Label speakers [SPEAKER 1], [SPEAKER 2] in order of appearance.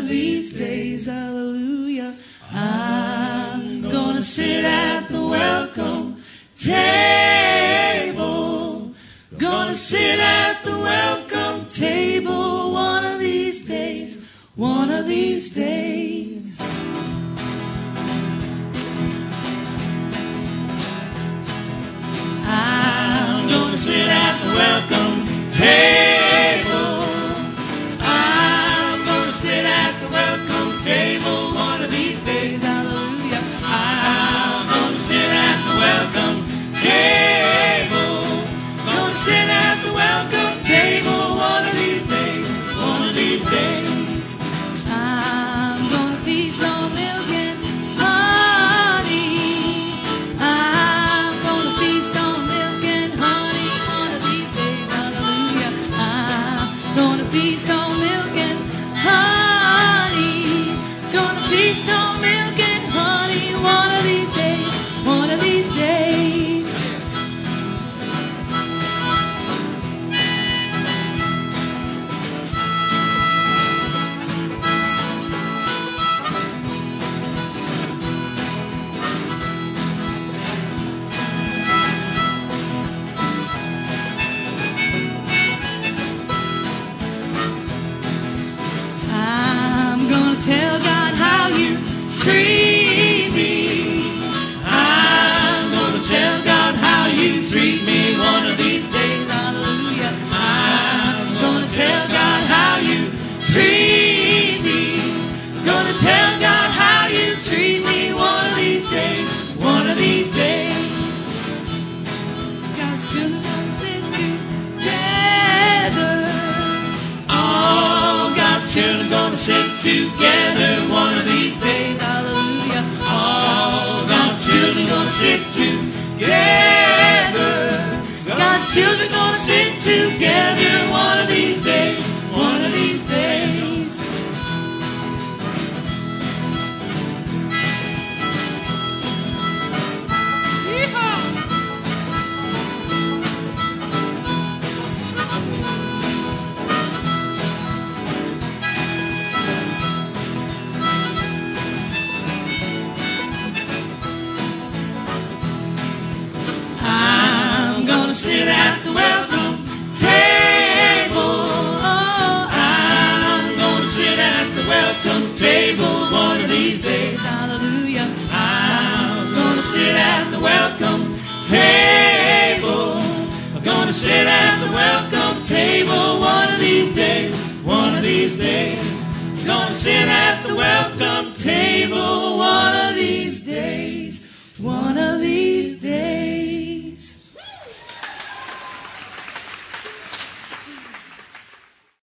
[SPEAKER 1] of these days, hallelujah, I'm gonna sit at the welcome table. Gonna sit at the welcome table one of these days, one of these days. I'm gonna sit at the welcome table. I'm gonna sit at the welcome table one of these days, hallelujah. I'm gonna sit at the welcome table. Gonna sit at the welcome table one of these days, one of these days. I'm gonna feast on milk and honey. I'm gonna feast on milk and honey one of these days, hallelujah. I'm gonna feast on milk and honey. Gonna feast on milk and honey one of these days, one of these days. I'm gonna tell God how you treat me. I'm gonna tell God how you treat me one of these days, hallelujah. I'm gonna tell God how you treat me. Gonna tell God how you treat me one of these days, one of these days. God's children gonna sit together. All God's children gonna sit together one of these days, hallelujah. All God's children gonna sit together. God's children gonna sit together one of these days, one of these days. Yeehaw! I'm gonna sit at the welcome table. Oh, I'm gonna sit at the welcome table one of these days, hallelujah. I'm gonna sit at the welcome table. I'm gonna sit at the welcome table one of these days, one of these days.